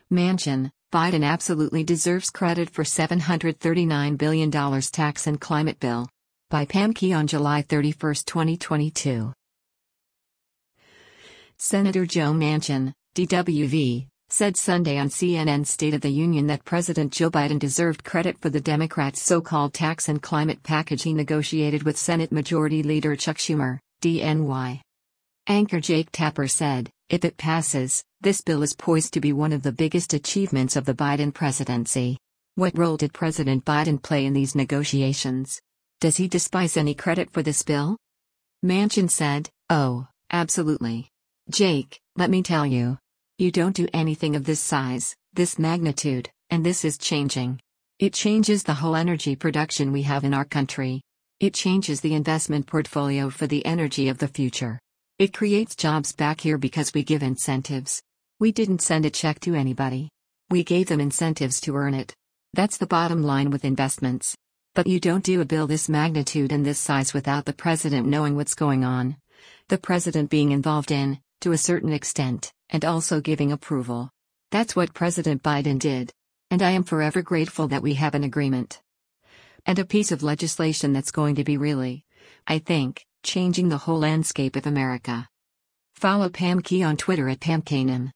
Manchin, Biden absolutely deserves credit for $739 billion tax and climate bill. By Pam Key on July 31, 2022. Senator Joe Manchin, DWV, said Sunday on CNN's State of the Union that President Joe Biden deserved credit for the Democrats' so-called tax and climate package he negotiated with Senate Majority Leader Chuck Schumer, DNY. Anchor Jake Tapper said, "If it passes, this bill is poised to be one of the biggest achievements of the Biden presidency." What role did President Biden play in these negotiations? Does he despise any credit for this bill? Manchin said, "Oh, absolutely. Jake, let me tell you. You don't do anything of this size, this magnitude, and this is changing. It changes the whole energy production we have in our country. It changes the investment portfolio for the energy of the future. It creates jobs back here because we give incentives. We didn't send a check to anybody. We gave them incentives to earn it. That's the bottom line with investments. But you don't do a bill this magnitude and this size without the president knowing what's going on. The president being involved in, to a certain extent, and also giving approval. That's what President Biden did. And I am forever grateful that we have an agreement. And a piece of legislation that's going to be really, I think, changing the whole landscape of America." Follow Pam Key on Twitter at PamKanan.